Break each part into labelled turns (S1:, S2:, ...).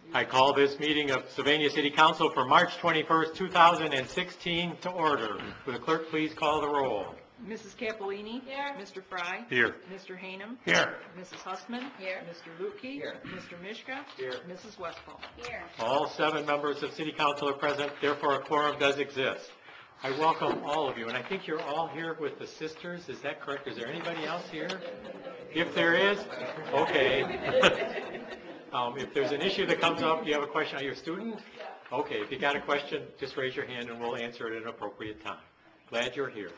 S1: I call this meeting of Sylvania City Council for March 21st, 2016 to order. Will the clerk please call the roll?
S2: Mrs. Capolini. Here. Mr. Fry.
S1: Here.
S2: Mr. Hanem.
S1: Here.
S2: Mrs. Hussman. Here. Mr. Lukey. Here. Mr. Mishka.
S1: Here.
S2: Mrs. Westphal.
S3: Here.
S1: All 7 members of City Council are present, therefore a quorum does exist. I welcome all of you, and I think you're all here with the sisters. Is that correct? Is there anybody else here? If there is, okay. If there's an issue that comes up, you have a question, are you a student? Okay, if you got a question, just raise your hand and we'll answer it at an appropriate time. Glad you're here.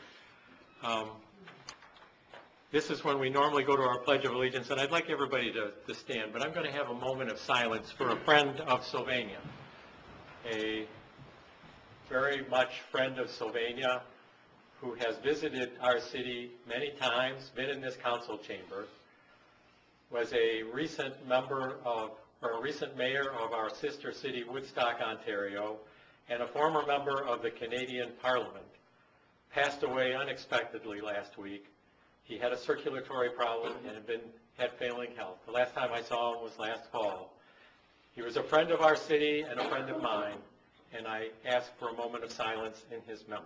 S1: This is when we normally go to our Pledge of Allegiance, and I'd like everybody to stand, but I'm going to have a moment of silence for a friend of Sylvania, a very much friend of Sylvania who has visited our city many times, been in this council chamber, was a recent member of, or a recent mayor of our sister city, Woodstock, Ontario, and a former member of the Canadian Parliament. Passed away unexpectedly last week. He had a circulatory problem and had failing health. The last time I saw him was last fall. He was a friend of our city and a friend of mine, and I ask for a moment of silence in his memory.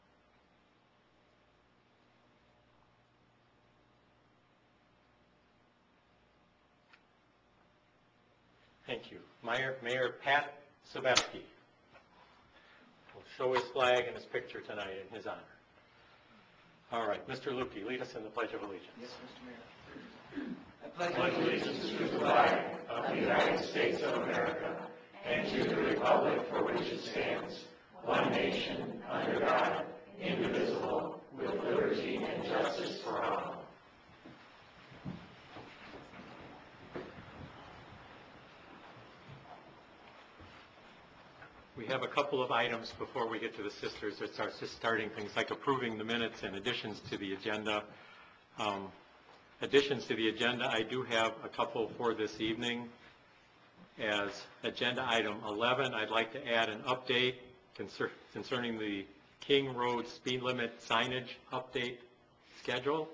S1: Thank you. Mayor Pat Sebesky will show his flag and his picture tonight in his honor. All right, Mr. Lukey, lead us in the Pledge of Allegiance.
S4: Yes, Mr. Mayor. I pledge allegiance to the flag of the United States of America and to the republic for which it stands, one nation, under God, indivisible, with liberty and justice for all.
S1: We have a couple of items before we get to the sisters. It's our starting things like approving the minutes and additions to the agenda. Additions to the agenda, I do have a couple for this evening. As agenda item 11, I'd like to add an update concerning the King Road speed limit signage update schedule.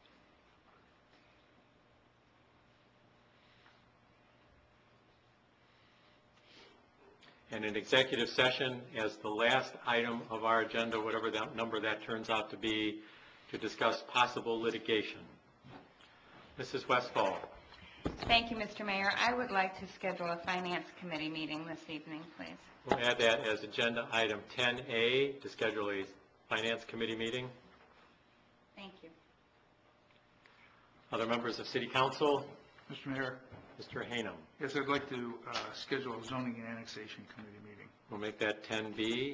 S1: And an executive session as the last item of our agenda, whatever that number that turns out to be, to discuss possible litigation. Mrs. Westphal.
S3: Thank you, Mr. Mayor. I would like to schedule a Finance Committee meeting this evening, please.
S1: We'll add that as agenda item 10A to schedule a Finance Committee meeting.
S3: Thank you.
S1: Other members of City Council?
S5: Mr. Mayor.
S1: Mr. Hanem.
S5: Yes, I'd like to schedule a Zoning and Annexation Committee meeting.
S1: We'll make that 10B.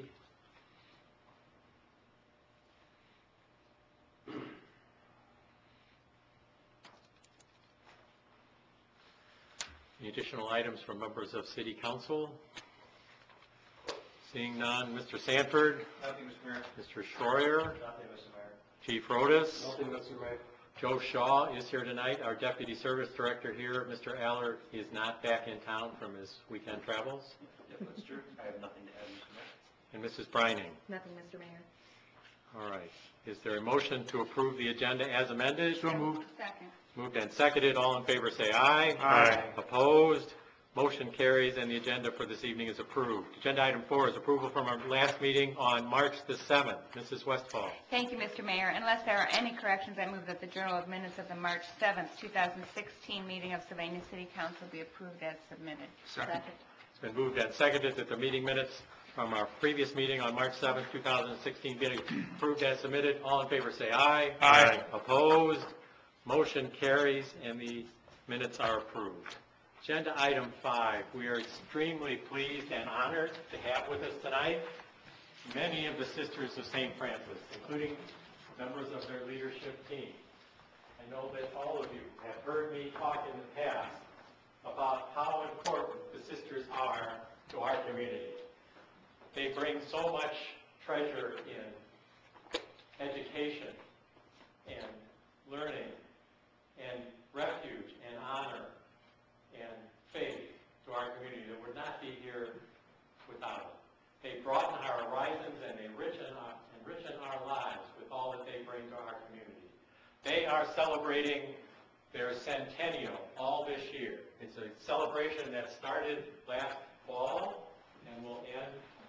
S1: Any additional items from members of City Council? Seeing none, Mr. Sanford?
S4: Nothing, Mr. Mayor.
S1: Mr. Schroyer?
S4: Nothing, Mr. Mayor.
S1: Chief Rodas?
S4: Nothing, Mr. Mayor.
S1: Joe Shaw is here tonight, our Deputy Service Director here. Mr. Aller is not back in town from his weekend travels.
S4: Yep, that's true. I have nothing to add, Mr. Mayor.
S1: And Mrs. Brining.
S3: Nothing, Mr. Mayor.
S1: All right. Is there a motion to approve the agenda as amended?
S5: So moved.
S3: Second.
S1: Moved and seconded. All in favor say aye.
S5: Aye.
S1: Opposed? Motion carries and the agenda for this evening is approved. Agenda item 4 is approval from our last meeting on March the 7th. Mrs. Westphal.
S3: Thank you, Mr. Mayor. Unless there are any corrections, I move that the Journal of Minutes of the March 7th, 2016 meeting of Sylvania City Council be approved as submitted.
S5: Second.
S1: It's been moved and seconded that the meeting minutes from our previous meeting on March 7th, 2016 be approved as submitted. All in favor say aye.
S5: Aye.
S1: Opposed? Motion carries and the minutes are approved. Agenda item 5, we are extremely pleased and honored to have with us tonight many of the Sisters of St. Francis, including members of their leadership team. I know that all of you have heard me talk in the past about how important the sisters are to our community. They bring so much treasure in education and learning and refuge and honor and faith to our community that would not be here without it. They broaden our horizons and they enrichen our lives with all that they bring to our community. They are celebrating their centennial all this year. It's a celebration that started last fall and will end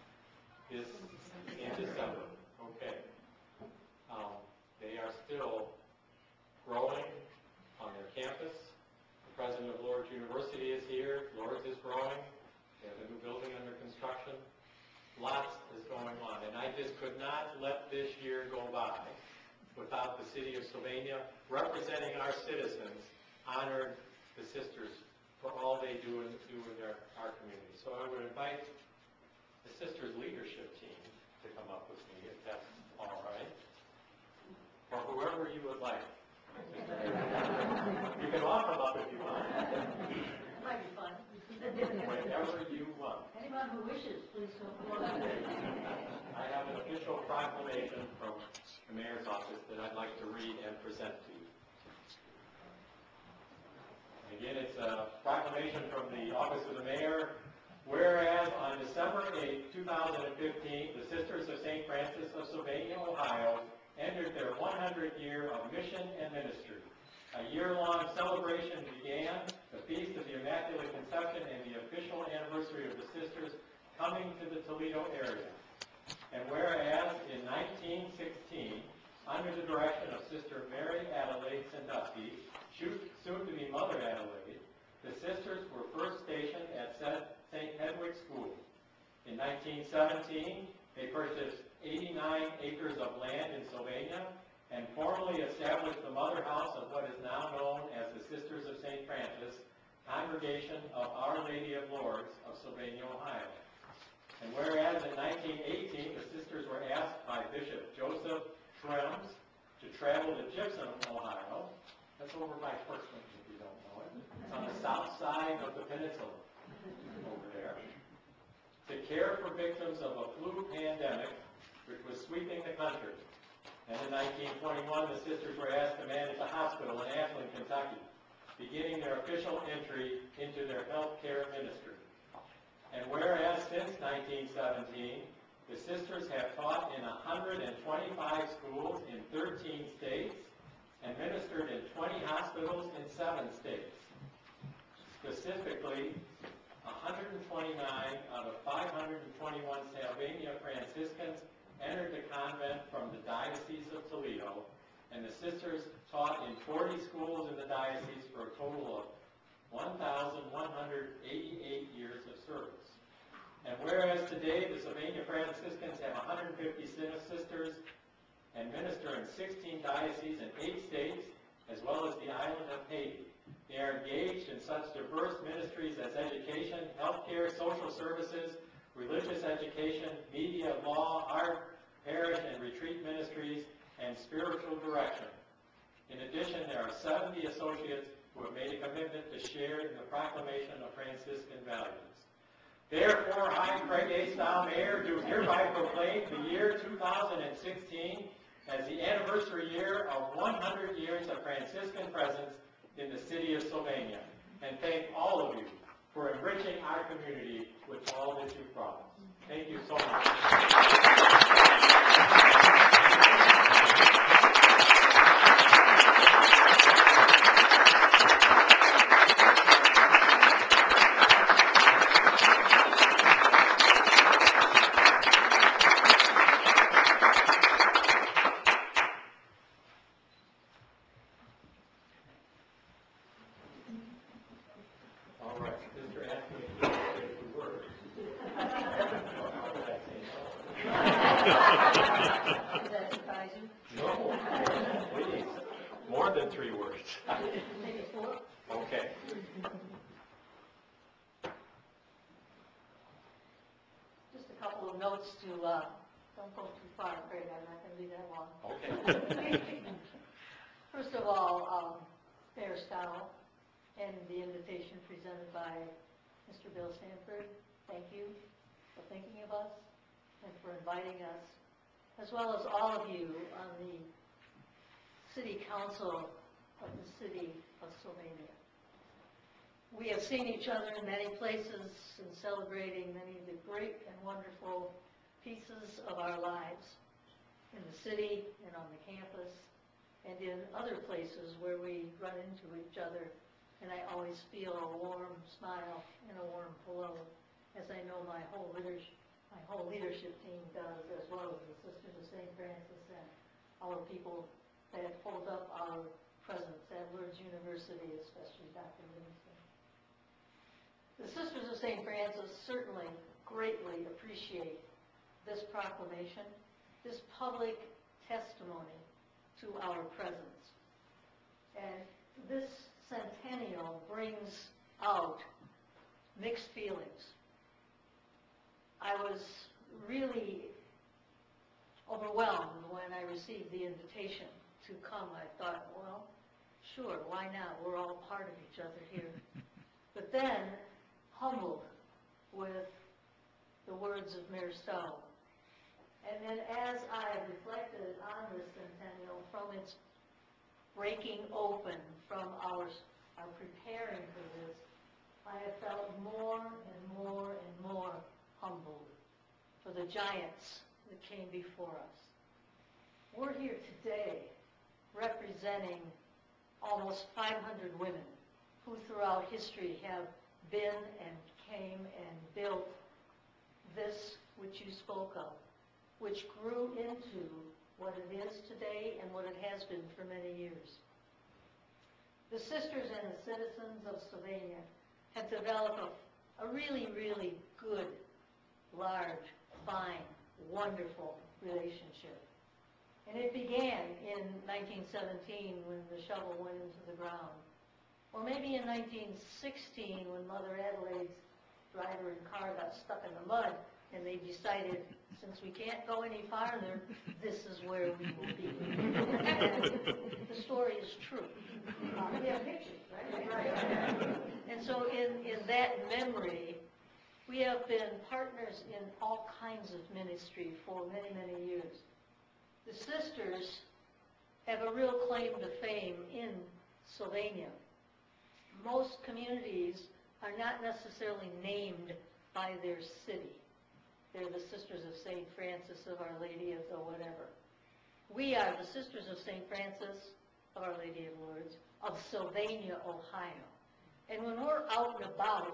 S1: in December. Okay. They are still growing on their campus. The president of Lourdes University is here. Lourdes is growing. They have a new building under construction. Lots is going on. And I just could not let this year go by without the city of Sylvania, representing our citizens, honored the sisters for all they do in our community. So I would invite the sisters leadership team to come up with me, if that's all right. Or whoever you would like. You can all come up if you want.
S6: Might be fun.
S1: Whenever you want.
S6: Anyone who wishes, please come forward.
S1: I have an official proclamation from the mayor's office that I'd like to read and present to you. Again, it's a proclamation from the office of the mayor. Whereas on December 8, 2015, the Sisters of St. Francis of Sylvania, Ohio, entered their 100th year of mission and ministry. A year-long celebration began, the Feast of the Immaculate Conception and the official anniversary of the Sisters coming to the Toledo area. And whereas in 1916, under the direction of Sister Mary Adelaide Sandusky, soon to be Mother Adelaide, the Sisters were first stationed at St. Hedwig School. In 1917, they purchased 89 acres of land in Sylvania and formally established the mother house of what is now known as the Sisters of St. Francis, Congregation of Our Lady of Lourdes of Sylvania, Ohio. And whereas in 1918, the sisters were asked by Bishop Joseph Schrems to travel to Gypsum, Ohio, that's over by Portsmouth if you don't know it, it's on the south side of the peninsula over there, to care for victims of a flu pandemic which was sweeping the country. And in 1921, the sisters were asked to manage a hospital in Ashland, Kentucky, beginning their official entry into their health care ministry. And whereas since 1917, the sisters have taught in 125 schools in 13 states and ministered in 20 hospitals in 7 states. Specifically, 129 out of 521 Sylvania Franciscans entered the convent from the Diocese of Toledo, and the sisters taught in 40 schools in the diocese for a total of 1,188 years of service. And whereas today the Sylvania Franciscans have 150 sisters and minister in 16 dioceses and 8 states, as well as the island of Haiti, they are engaged in such diverse ministries as education, healthcare, social services, religious education, media, law, art, parish and retreat ministries, and spiritual direction. In addition, there are 70 associates who have made a commitment to share in the proclamation of Franciscan values. Therefore, I, Craig A. Stow, Mayor, do hereby proclaim the year 2016 as the anniversary year of 100 years of Franciscan presence in the city of Sylvania, and thank all of you for enriching our community with all that you've brought us. Thank you so much. All right, Mr. Anthony, say a few words. How did I say no?
S6: Does that surprise you?
S1: No, please. More than 3 words.
S6: Maybe 4?
S1: Okay.
S6: Just a couple of notes to, don't go too far, Craig, I'm not going to be that long.
S1: Okay.
S6: First of all, Mayor Stow, and the invitation presented by Mr. Bill Sanford, thank you for thinking of us and for inviting us, as well as all of you on the City Council of the City of Sylvania. We have seen each other in many places and celebrating many of the great and wonderful pieces of our lives in the city and on the campus and in other places where we run into each other, and I always feel a warm smile and a warm hello, as I know my whole leadership team does, as well as the Sisters of St. Francis and our people that hold up our presence at Lourdes University, especially Dr. Livingston. The Sisters of St. Francis certainly greatly appreciate this proclamation, this public testimony to our presence. And this centennial brings out mixed feelings. I was really overwhelmed when I received the invitation to come. I thought, well, sure, why not? We're all part of each other here. But then, humbled with the words of Mayor Stowe. And then as I reflected on this centennial, from its breaking open, from our preparing for this, I have felt more and more and more humbled for the giants that came before us. We're here today representing almost 500 women who throughout history have been and came and built this which you spoke of, which grew into what it is today and what it has been for many years. The sisters and the citizens of Sylvania have developed a really, really good, large, fine, wonderful relationship. And it began in 1917 when the shovel went into the ground. Or maybe in 1916 when Mother Adelaide's driver and car got stuck in the mud and they decided, since we can't go any farther, this is where we will be. And the story is true. We have pictures, right? And so in that memory, we have been partners in all kinds of ministry for many, many years. The sisters have a real claim to fame in Sylvania. Most communities are not necessarily named by their city. They're the Sisters of St. Francis of Our Lady of the whatever. We are the Sisters of St. Francis of Our Lady of Lourdes of Sylvania, Ohio. And when we're out and about,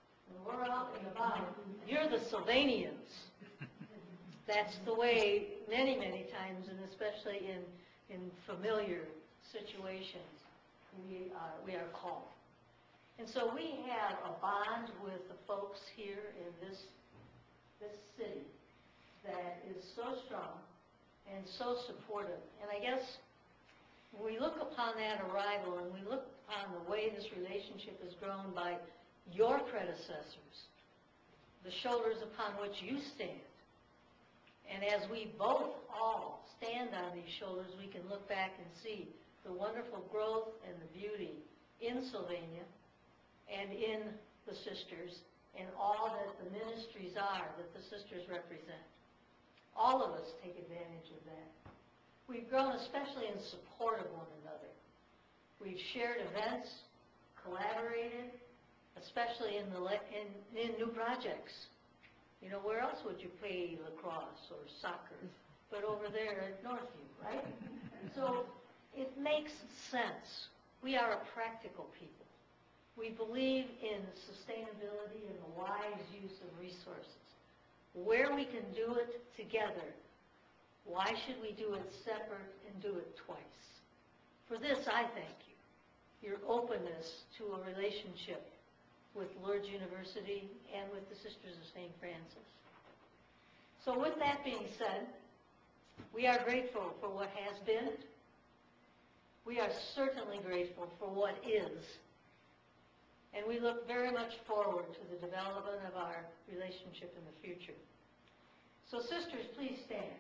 S6: you're the Sylvanians. That's the way many, many times, and especially in familiar situations, we are called. And so we have a bond with the folks here in this city that is so strong and so supportive. And I guess when we look upon that arrival and we look upon the way this relationship has grown by your predecessors, the shoulders upon which you stand, and as we both all stand on these shoulders, we can look back and see the wonderful growth and the beauty in Sylvania and in the sisters and all that the ministries are that the sisters represent. All of us take advantage of that. We've grown especially in support of one another. We've shared events, collaborated, especially in new projects. You know, where else would you play lacrosse or soccer but over there at Northview, right? So it makes sense. We are a practical people. We believe in sustainability and the wise use of resources. Where we can do it together, why should we do it separate and do it twice? For this, I thank you. Your openness to a relationship with Lourdes University and with the Sisters of St. Francis. So with that being said, we are grateful for what has been. We are certainly grateful for what is. And we look very much forward to the development of our relationship in the future. So sisters, please stand.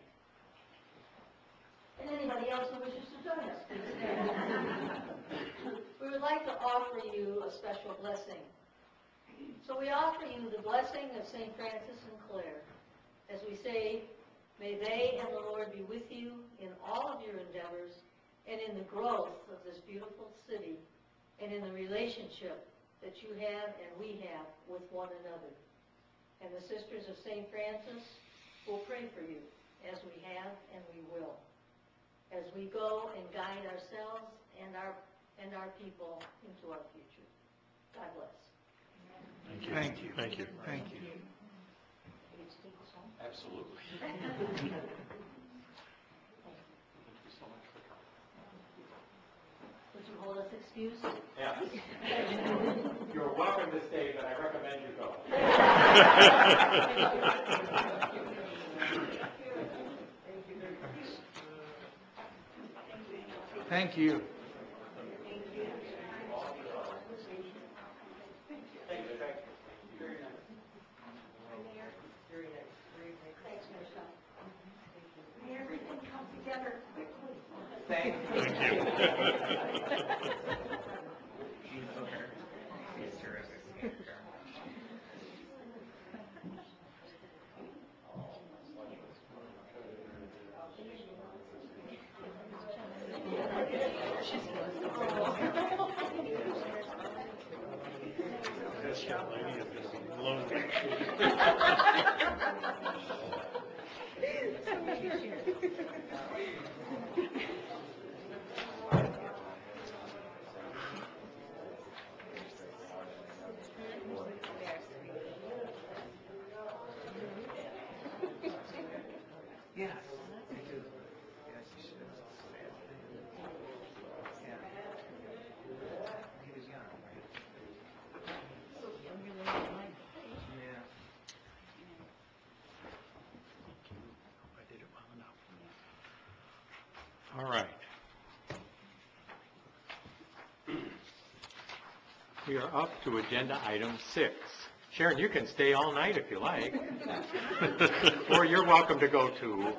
S6: And anybody else who wishes to join us, please stand. We would like to offer you a special blessing. So we offer you the blessing of St. Francis and Clare as we say, may they and the Lord be with you in all of your endeavors and in the growth of this beautiful city and in the relationship that you have and we have with one another. And the Sisters of St. Francis will pray for you as we have and we will. as we go and guide ourselves and our people into our future. God bless.
S5: Thank you.
S1: Thank you.
S5: Thank you.
S1: Absolutely. Thank you so much for coming.
S6: Would you hold us excused?
S1: Yes. You're welcome to stay, but I recommend you go.
S5: Thank you.
S6: Thanks, Michelle. May everything come together quickly.
S1: Thank you. This young lady is going to be lonely.
S5: Yes.
S1: I did it well enough. All right. We are up to agenda item 6. Sharon, you can stay all night if you like. Or you're welcome to go too.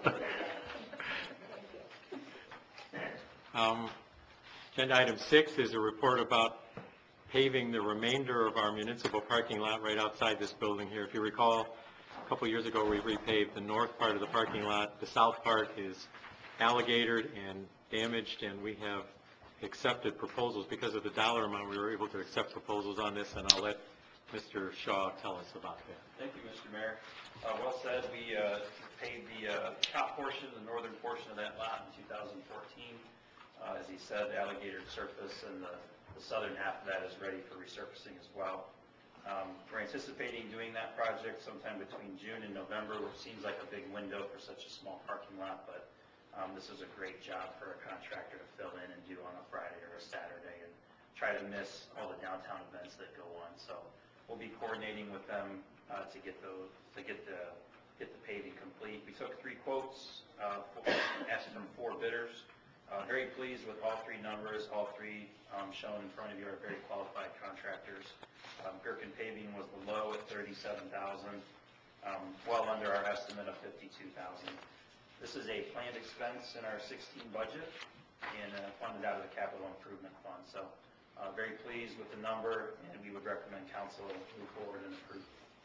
S1: Agenda item 6 is a report about paving the remainder of our municipal parking lot right outside this building here. If you recall, a couple years ago, we repaved the north part of the parking lot. The south part is alligatored and damaged, and we have accepted proposals. Because of the dollar amount, we were able to accept proposals on this, and I'll let Mr. Shaw tell us about that.
S7: Thank you, Mr. Mayor. Well said, we paved the top portion, the northern portion of that lot in 2014. As he said, alligator surface, and the southern half of that is ready for resurfacing as well. We're anticipating doing that project sometime between June and November, which seems like a big window for such a small parking lot, but this is a great job for a contractor to fill in and do on a Friday or a Saturday and try to miss all the downtown events that go on. So we'll be coordinating with them to get the paving complete. We took 3 quotes, asked from 4 bidders. Very pleased with all 3 numbers. All 3 shown in front of you are very qualified contractors. Gerken Paving was the low at $37,000, well under our estimate of $52,000. This is a planned expense in our 16 budget and funded out of the capital improvement fund. So very pleased with the number, and we would recommend council move forward and approve.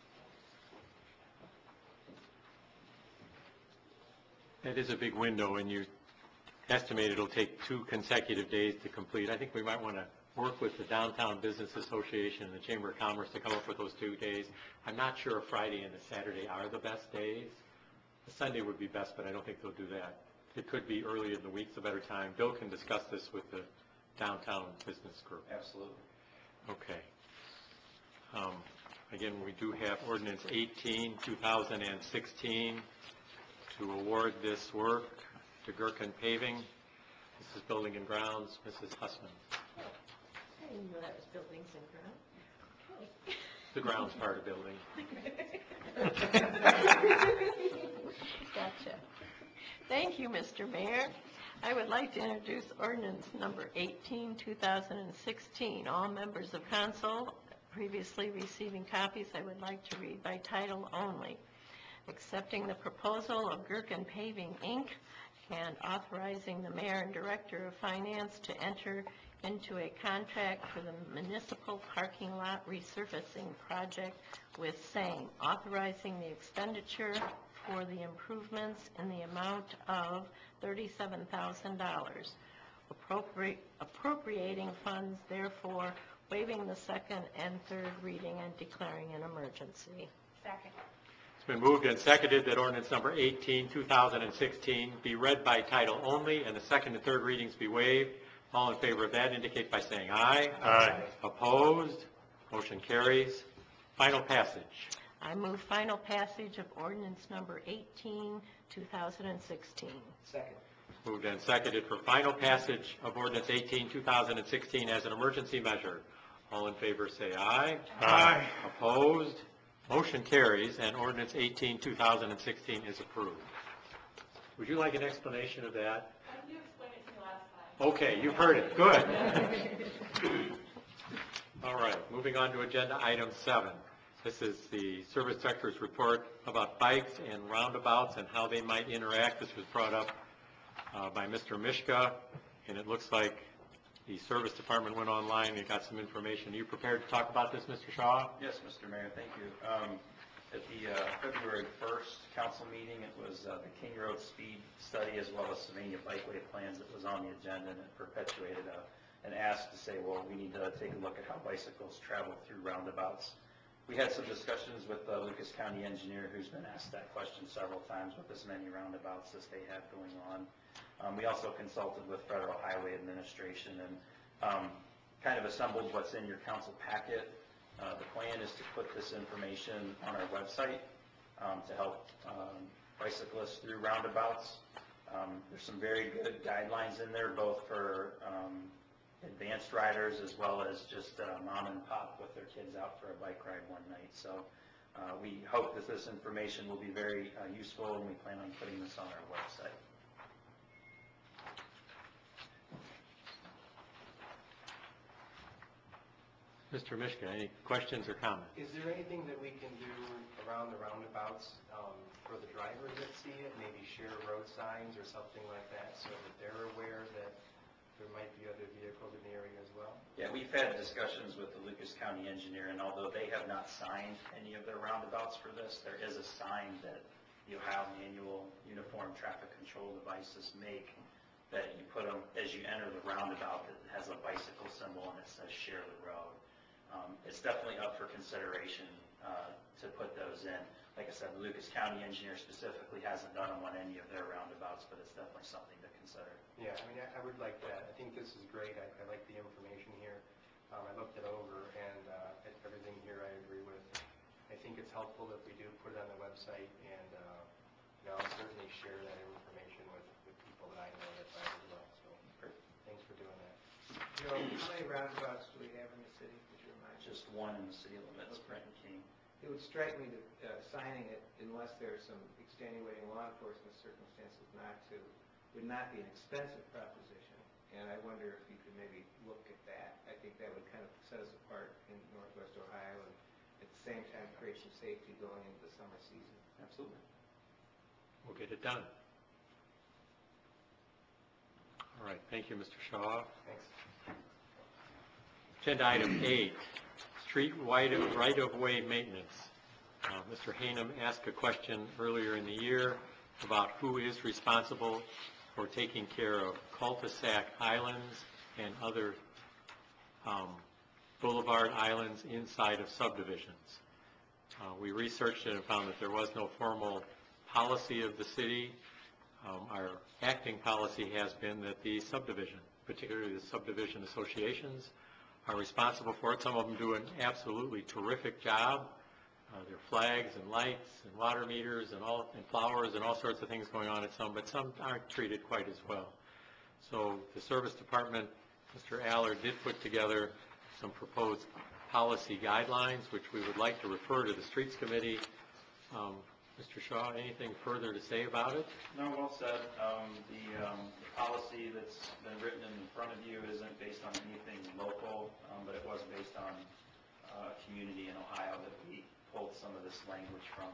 S1: That is a big window, and you estimate it'll take 2 consecutive days to complete. I think we might want to work with the Downtown Business Association and the Chamber of Commerce to come up with those 2 days. I'm not sure a Friday and a Saturday are the best days. A Sunday would be best, but I don't think they'll do that. It could be early in the week's a better time. Bill can discuss this with the Downtown Business Group.
S7: Absolutely.
S1: Okay. Again, we do have ordinance 18, 2016, to award this work to Gerken Paving. This is Building and Grounds. Mrs. Hussman.
S2: I didn't know that was buildings and grounds. Okay.
S1: The grounds part of building.
S2: Gotcha. Thank you, Mr. Mayor. I would like to introduce ordinance number 18, 2016. All members of council previously receiving copies, I would like to read by title only. Accepting the proposal of Gerken Paving, Inc., and authorizing the mayor and director of finance to enter into a contract for the municipal parking lot resurfacing project with same, authorizing the expenditure for the improvements in the amount of $37,000, appropriating funds, therefore waiving the second and third reading and declaring an emergency.
S3: Second.
S1: It's been moved and seconded that ordinance number 18, 2016 be read by title only and the second and third readings be waived. All in favor of that indicate by saying aye.
S4: Aye.
S1: Opposed? Motion carries. Final passage.
S2: I move final passage of ordinance number 18, 2016.
S4: Second.
S1: Moved and seconded for final passage of ordinance 18, 2016 as an emergency measure. All in favor say aye.
S4: Aye.
S1: Opposed? Motion carries, and ordinance 18, 2016 is approved. Would you like an explanation of that?
S8: You explained it to me last time.
S1: Okay, you've heard it. Good. All right, moving on to agenda item 7. This is the service director's report about bikes and roundabouts and how they might interact. This was brought up by Mr. Mishka, and it looks like the service department went online and got some information. Are you prepared to talk about this, Mr. Shaw?
S7: Yes, Mr. Mayor, thank you. At the February 1st council meeting, it was the King Road Speed Study as well as Sylvania Bikeway Plans that was on the agenda, and it perpetuated an ask to say, well, we need to take a look at how bicycles travel through roundabouts. We had some discussions with the Lucas County engineer, who's been asked that question several times with as many roundabouts as they have going on. We also consulted with Federal Highway Administration and kind of assembled what's in your council packet. The plan is to put this information on our website to help bicyclists through roundabouts. There's some very good guidelines in there, both for advanced riders as well as just mom and pop with their kids out for a bike ride one night. So we hope that this information will be very useful, and we plan on putting this on our website.
S1: Mr. Mishka, any questions or comments?
S9: Is there anything that we can do around the roundabouts for the drivers that see it? Maybe share road signs or something like that so that they're aware that there might be other vehicles in the area as well?
S7: Yeah, we've had discussions with the Lucas County engineer, and although they have not signed any of their roundabouts for this, there is a sign that the Ohio Manual Uniform Traffic Control Devices make that you put them as you enter the roundabout that has a bicycle symbol and it says share the road. It's definitely up for consideration to put those in. Like I said, the Lucas County engineer specifically hasn't done them on any of their roundabouts, but it's definitely something to consider.
S9: Yeah, I mean, I would like that. I think this is great. I like the information here. I looked it over, and everything here I agree with. I think it's helpful if we do put it on the website, and I'll certainly share that information with people that I know that ride as well. So thanks for doing that.
S4: Joe, how many roundabouts do we have in the city? Would you remind me?
S7: Just one in the city limits, Brent and King.
S4: It would strike me that signing it, unless there are some extenuating law enforcement circumstances not to, would not be an expensive proposition. And I wonder if you could maybe look at that. I think that would kind of set us apart in Northwest Ohio and at the same time create some safety going into the summer season.
S7: Absolutely.
S1: We'll get it done. All right, thank you, Mr. Shaw.
S9: Thanks.
S1: Agenda item 8, street right-of-way maintenance. Mr. Hanem asked a question earlier in the year about who is responsible for taking care of cul-de-sac islands and other boulevard islands inside of subdivisions. We researched it and found that there was no formal policy of the city. Our acting policy has been that the subdivision, particularly the subdivision associations, are responsible for it. Some of them do an absolutely terrific job. There are flags and lights and water meters and flowers and all sorts of things going on at some, but some aren't treated quite as well. So the service department, Mr. Allard, did put together some proposed policy guidelines, which we would like to refer to the Streets Committee. Mr. Shaw, anything further to say about it?
S7: No, well said. The policy that's been written in front of you isn't based on anything local, but it was based on a community in Ohio that we pulled some of this language from.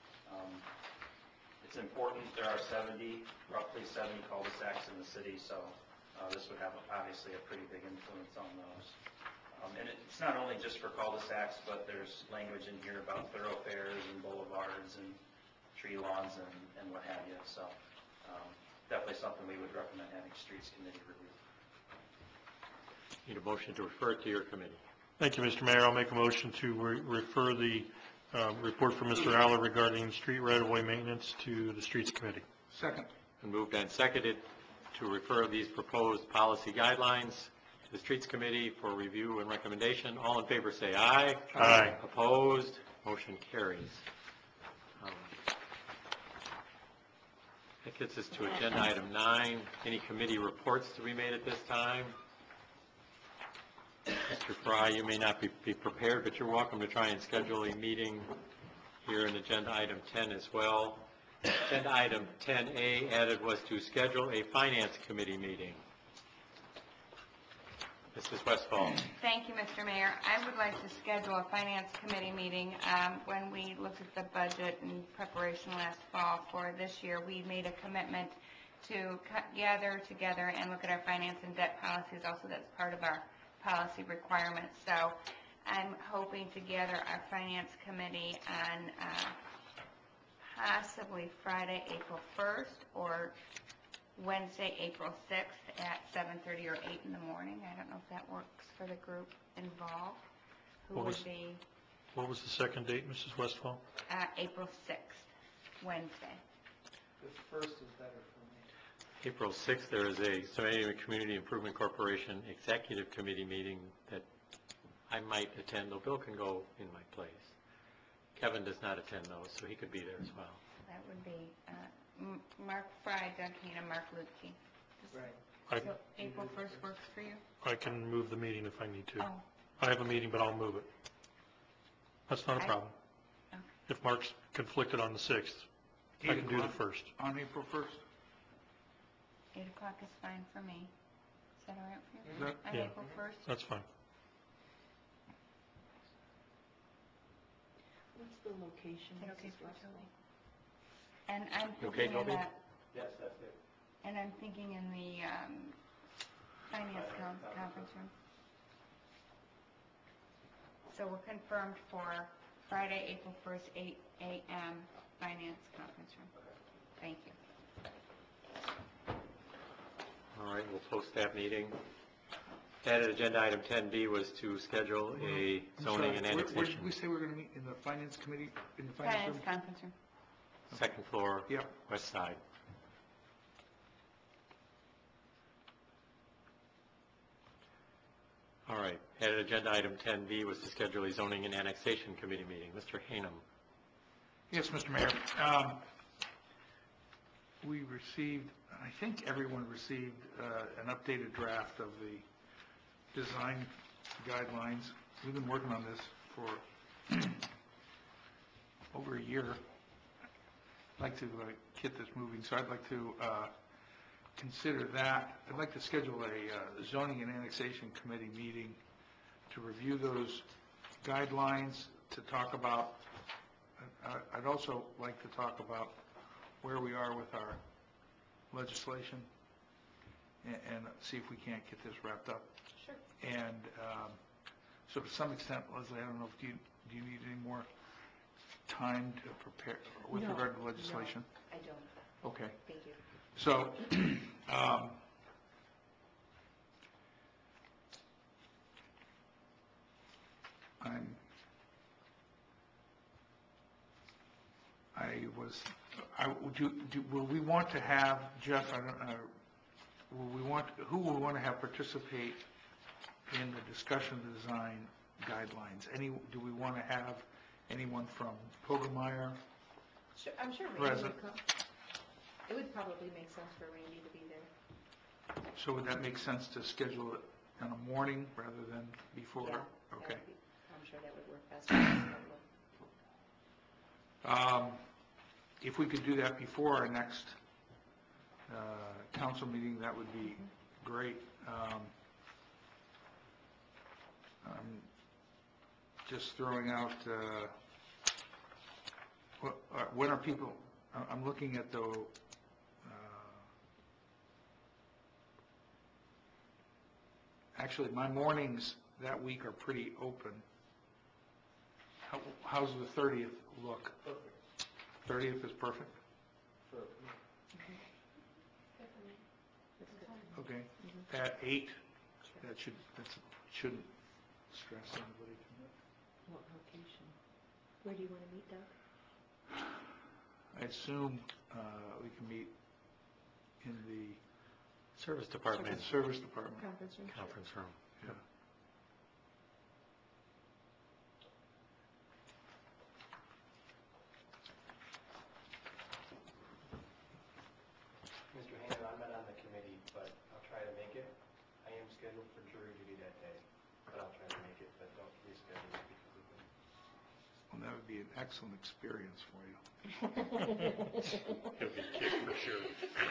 S7: It's important. There are roughly 70 cul-de-sacs in the city, so this would have obviously a pretty big influence on those. And it's not only just for cul-de-sacs, but there's language in here about thoroughfares and boulevards and tree lawns and what have you. So definitely something we would recommend having Streets Committee review.
S1: Need a motion to refer it to your committee.
S10: Thank you, Mr. Mayor. I'll make a motion to refer the report from Mr. Aller regarding street right-of-way maintenance to the Streets Committee.
S5: Second.
S1: And moved and seconded to refer these proposed policy guidelines to the Streets Committee for review and recommendation. All in favor say aye.
S10: Aye.
S1: Opposed? Motion carries. That gets us to agenda item 9. Any committee reports to be made at this time? Mr. Fry, you may not be prepared, but you're welcome to try and schedule a meeting here in agenda item 10 as well. Agenda item 10A added was to schedule a finance committee meeting. Mrs. Westfall.
S3: Thank you, Mr. Mayor. I would like to schedule a finance committee meeting. When we looked at the budget and preparation last fall for this year, we made a commitment to gather together and look at our finance and debt policies. Also, that's part of our policy requirements. So I'm hoping to gather our finance committee on possibly Friday, April 1st, or Wednesday, April 6th at 7:30 or 8 in the morning. I don't know if that works for the group involved. Who
S10: What
S3: would
S10: was-
S3: be
S10: What was the second date, Mrs. Westfall?
S3: April 6th, Wednesday.
S9: The first is better for me.
S1: April 6th, there is a Savannah Community Improvement Corporation Executive Committee meeting that I might attend, though Bill can go in my place. Kevin does not attend those, so he could be there as well.
S3: That would be Mark Fry, Doug Hannah, Mark Lutke.
S9: Right.
S3: So April 1st works for you?
S10: I can move the meeting if I need to.
S3: Oh,
S10: I have a meeting, but I'll move it. That's not a problem.
S3: okay.
S10: If Mark's conflicted on the 6th, I can do the 1st.
S5: On April 1st.
S3: 8 o'clock is fine for me. Is that all right for you?
S5: Is that-
S3: On
S10: Yeah.
S3: April 1st?
S10: That's fine.
S2: What's the location?
S3: Is that okay for Toby? And I'm
S1: Okay,
S3: thinking in
S1: Toby?
S3: that,
S9: Yes, that's it.
S3: and I'm thinking in the finance conference room. So we're confirmed for Friday, April 1st, 8 a.m. finance conference room. Thank you.
S1: All right, we'll post that meeting. Added agenda item 10B was to schedule a
S5: I'm
S1: zoning
S5: sorry,
S1: and
S5: where did
S1: annexation.
S5: we say we're going to meet? In the finance committee, in the finance
S3: Finance
S5: room?
S3: conference room.
S1: Second floor,
S5: Yeah.
S1: west side. All right, added agenda item 10B was to schedule a zoning and annexation committee meeting. Mr. Hanum.
S5: Yes, Mr. Mayor. We received, I think everyone received an updated draft of the design guidelines. We've been working on this for over a year. I'd like to get this moving, so I'd like to consider that. I'd like to schedule a zoning and annexation committee meeting to review those guidelines, to talk about, I'd also like to talk about where we are with our legislation and see if we can't get this wrapped up.
S2: Sure.
S5: And so to some extent, Leslie, I don't know if do you need any more time to prepare with
S2: No,
S5: regard to legislation?
S2: I don't.
S5: Okay.
S2: Thank you.
S5: So, will we want to have, Jeff, who will we want to have participate in the discussion of the design guidelines? Do we want to have anyone from Poggemeyer?
S11: Sure, I'm sure Randy
S5: Present.
S11: would come. It would probably make sense for Randy to be there.
S5: So would that make sense to schedule it in a morning rather than before?
S11: Yeah,
S5: Okay.
S11: I'm sure that would work best for us.
S5: If we could do that before our next council meeting, that would be great. I'm just throwing out, when are people, I'm looking at the, actually, my mornings that week are pretty open. How's the 30th look? 30th is perfect? Okay. At 8, that shouldn't stress anybody.
S2: What location?
S11: Where do you want to meet, Doug?
S5: I assume we can meet in the
S1: Service Department
S5: service department.
S11: Conference room?
S1: conference room.
S5: Yeah.
S9: Mr. Hannon, I'm not on the committee, but I'll try to make it. I am scheduled for jury duty that day, but I'll try to make it, but don't reschedule it because of me.
S5: Well, that would be an excellent experience for you.
S10: He'll get kicked for sure.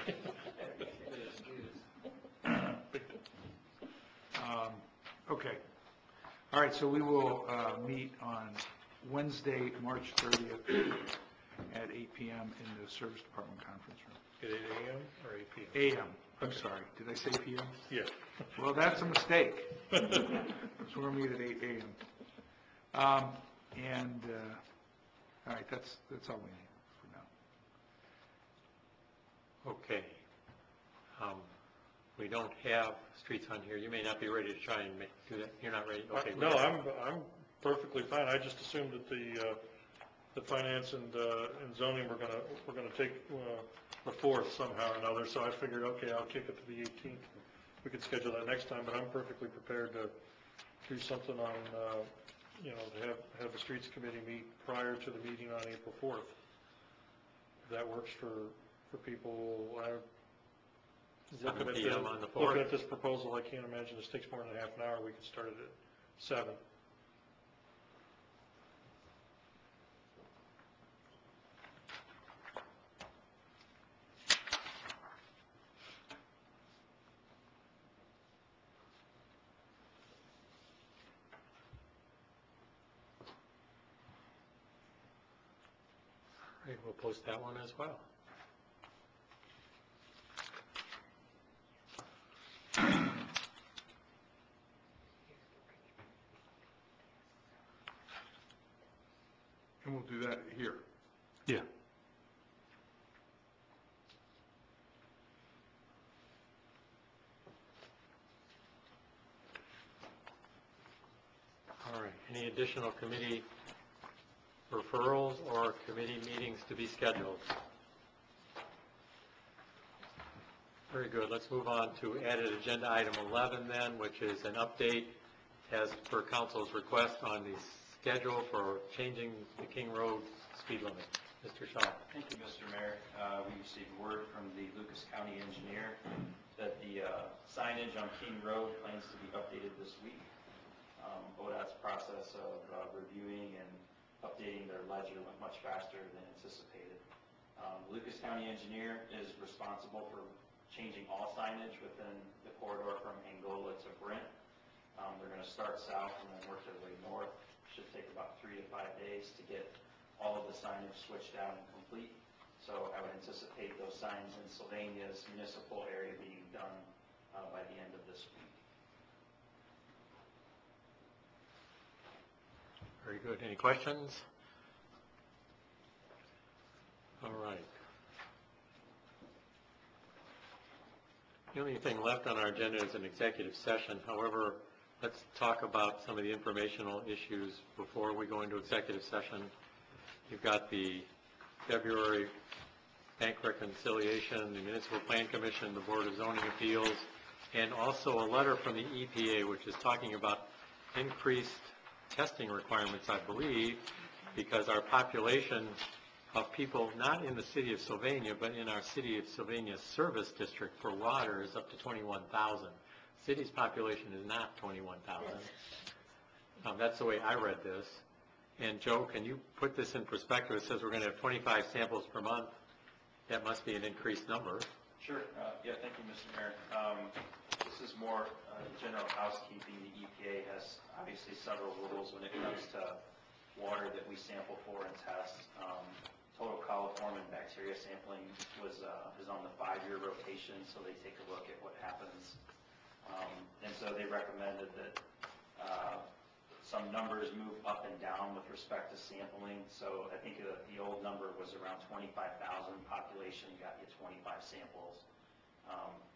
S5: Okay. All right, so we will meet on Wednesday, March 30th at 8 p.m. in the Service Department Conference Room.
S10: At 8 a.m. or 8 p.m.?
S5: A.m., I'm sorry, did I say p.m.?
S10: Yeah.
S5: Well, that's a mistake. So we're going to meet at 8 a.m. All right, that's all we need for now.
S1: Okay. We don't have streets on here. You may not be ready to try and do that. You're not ready? Okay.
S10: No, I'm perfectly fine. I just assumed that the finance and zoning were gonna take the 4th somehow or another, so I figured, okay, I'll kick it to the 18th. We could schedule that next time, but I'm perfectly prepared to do something on, to have the streets committee meet prior to the meeting on April 4th. If that works for people.
S1: 7 p.m. on the 4th.
S10: Looking at this proposal, I can't imagine this takes more than half an hour. We could start it at 7.
S1: All right, we'll post that one as well.
S5: And we'll do that here.
S1: Yeah. All right, any additional committee referrals or committee meetings to be scheduled? Very good, let's move on to added agenda item 11 then, which is an update as per council's request on the schedule for changing the King Road speed limit. Mr. Shaw.
S7: Thank you, Mr. Mayor. We received word from the Lucas County engineer that the signage on King Road plans to be updated this week. ODOT's process of reviewing and updating their ledger went much faster than anticipated. Lucas County engineer is responsible for changing all signage within the corridor from Angola to Brent. They're going to start south and then work their way north. Should take about 3 to 5 days to get all of the signage switched out and complete. So I would anticipate those signs in Sylvania's municipal area being done by the end of this week.
S1: Very good. Any questions? All right. The only thing left on our agenda is an executive session. However, let's talk about some of the informational issues before we go into executive session. You've got the February bank reconciliation, the Municipal Plan Commission, the Board of Zoning Appeals, and also a letter from the EPA, which is talking about increased testing requirements, I believe, because our population of people not in the city of Sylvania, but in our city of Sylvania service district for water is up to 21,000. City's population is not 21,000. That's the way I read this. And Joe, can you put this in perspective? It says we're going to have 25 samples per month. That must be an increased number.
S7: Sure. Yeah, thank you, Mr. Mayor. This is more general housekeeping. The EPA has obviously several rules when it comes to water that we sample for and test. Total coliform and bacteria sampling is on the 5-year rotation, so they take a look at what happens. And so they recommended that some numbers move up and down with respect to sampling. So I think the old number was around 25,000 population, got you 25 samples.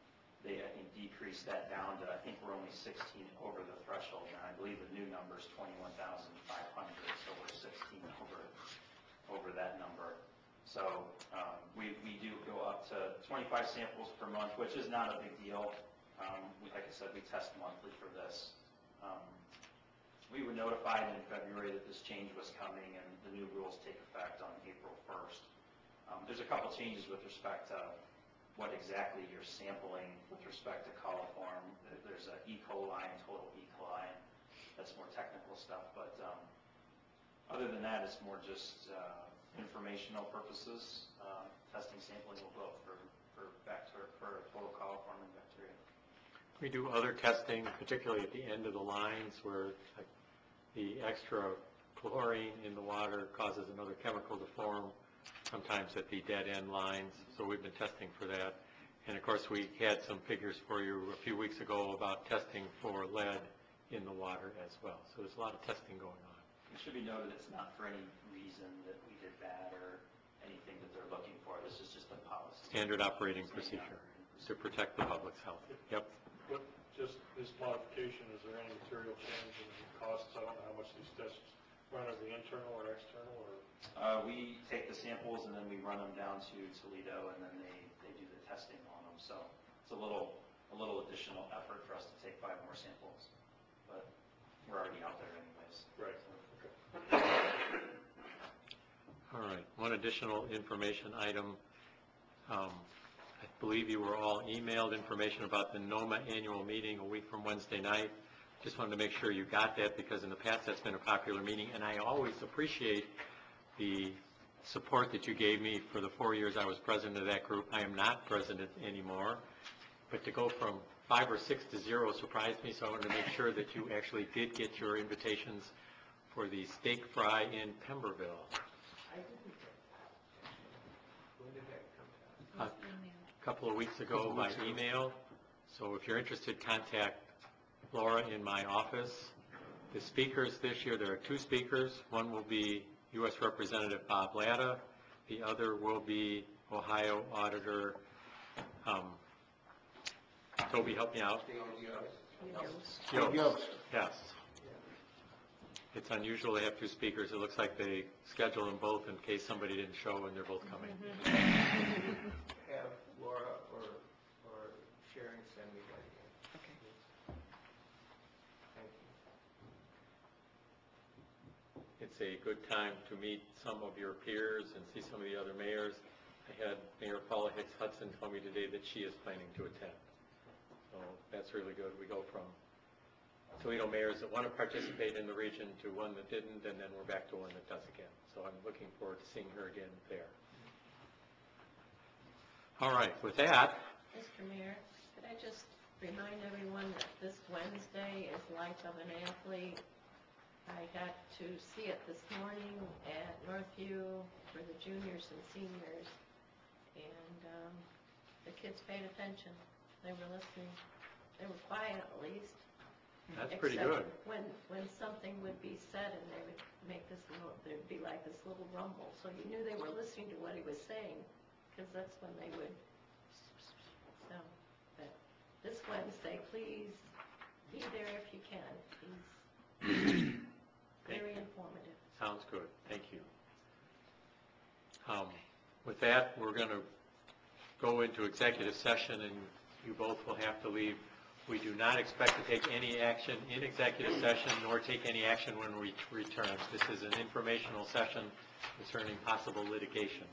S7: they, I think, decreased that down to, I think we're only 16 over the threshold, and I believe the new number is 21,500, so we're 16 over that number. So we do go up to 25 samples per month, which is not a big deal. Like I said, we test monthly for this. We were notified in February that this change was coming, and the new rules take effect on April 1st. There's a couple changes with respect to what exactly you're sampling with respect to coliform. There's E. coli and total E. coli. That's more technical stuff, but other than that, it's more just informational purposes. Testing sampling will go up for total coliform and bacteria.
S1: We do other testing, particularly at the end of the lines where the extra chlorine in the water causes another chemical to form, sometimes at the dead end lines. So we've been testing for that. And of course, we had some figures for you a few weeks ago about testing for lead in the water as well. So there's a lot of testing going on.
S7: It should be noted it's not for any reason that we did bad or anything that they're looking for. This is just a policy.
S1: Standard operating procedure to protect the public's health. Yep.
S10: What, just this modification, is there any material change in the costs? I don't know how much these tests run, are they internal or external, or?
S7: We take the samples and then we run them down to Toledo, and then they do the testing on them. So it's a little additional effort for us to take 5 more samples, but we're already out there anyways.
S10: Right.
S1: All right. One additional information item. I believe you were all emailed information about the NOMA annual meeting a week from Wednesday night. Just wanted to make sure you got that, because in the past that's been a popular meeting, and I always appreciate the support that you gave me for the 4 years I was president of that group. I am not president anymore, but to go from 5 or 6 to 0 surprised me, so I wanted to make sure that you actually did get your invitations for the steak fry in Pemberville.
S9: I didn't get that. When did that come down?
S1: A couple of weeks ago by email. So if you're interested, contact Laura in my office. The speakers this year, there are 2 speakers. One will be U.S. Representative Bob Latta. The other will be Ohio Auditor, Toby, help me out. Yost. Yes. It's unusual to have 2 speakers. It looks like they scheduled them both in case somebody didn't show and they're both coming.
S9: Have Laura or Sharon send me that again.
S11: Okay.
S9: Thank you.
S1: It's a good time to meet some of your peers and see some of the other mayors. I had Mayor Paula Hicks Hudson tell me today that she is planning to attend. So that's really good. We go from Toledo mayors that want to participate in the region to one that didn't, and then we're back to one that does again. So I'm looking forward to seeing her again there. All right, with that.
S2: Mr. Mayor, could I just remind everyone that this Wednesday is Life of an Athlete. I got to see it this morning at Northview for the juniors and seniors, and the kids paid attention. They were listening. They were quiet, at least.
S1: That's pretty good.
S2: When something would be said, and they would make this little, there'd be like this little rumble, so you knew they were listening to what he was saying, because that's when they would. So, but this Wednesday, please be there if you can. He's very informative.
S1: Sounds good. Thank you. With that, we're going to go into executive session, and you both will have to leave. We do not expect to take any action in executive session, nor take any action when we return. This is an informational session concerning possible litigation.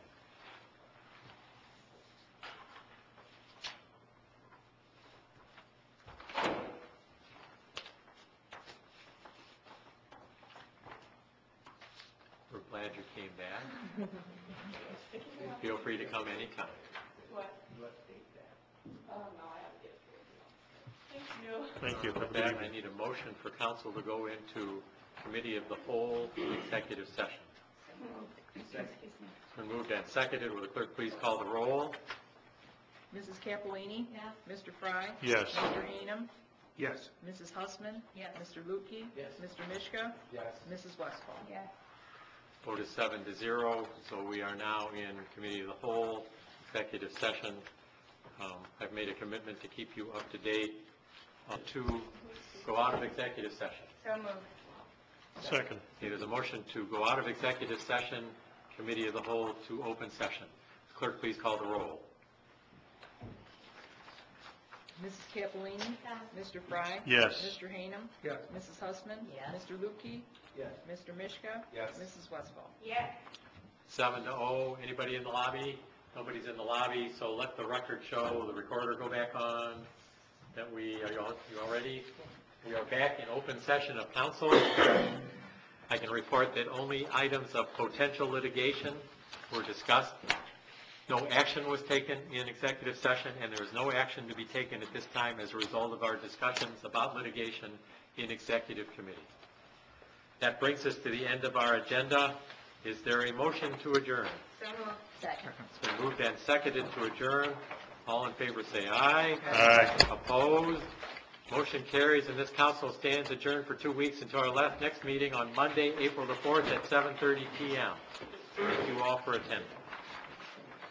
S1: We're glad you came back. Feel free to come anytime.
S8: What?
S9: You update that.
S8: Oh, no, I have to get it. Thank you.
S10: Thank you.
S1: With that, I need a motion for council to go into committee of the whole executive session. It's been moved and seconded. Will the clerk please call the roll?
S11: Mrs. Capolini?
S8: Yes.
S11: Mr. Fry?
S10: Yes.
S11: Mr. Hanem?
S5: Yes.
S11: Mrs. Hussman?
S8: Yes.
S11: Mr. Lukey?
S9: Yes.
S11: Mr. Mishka?
S9: Yes.
S11: Mrs. Westphal?
S3: Yes.
S1: Vote is 7-0, so we are now in committee of the whole executive session. I've made a commitment to keep you up to date to go out of executive session.
S3: So moved.
S10: Second.
S1: Okay, there's a motion to go out of executive session, committee of the whole, to open session. Clerk, please call the roll.
S12: Mrs. Cappellini? Mr. Fry?
S10: Yes.
S12: Mr. Hanem?
S5: Yes.
S12: Mrs. Hussman?
S6: Yes.
S12: Mr. Lukey?
S9: Yes.
S12: Mr. Mishka?
S9: Yes.
S12: Mrs. Westfall?
S3: Yes.
S1: 7-0. Anybody in the lobby? Nobody's in the lobby, so let the record show, the recorder go back on, that are you all ready? We are back in open session of council. I can report that only items of potential litigation were discussed. No action was taken in executive session, and there is no action to be taken at this time as a result of our discussions about litigation in executive committee. That brings us to the end of our agenda. Is there a motion to adjourn?
S3: So moved.
S6: Second.
S1: It's been moved and seconded to adjourn. All in favor say aye.
S10: Aye.
S1: Opposed? Motion carries, and this council stands adjourned for 2 weeks until our next meeting on Monday, April the 4th at 7:30 p.m. Thank you all for attending.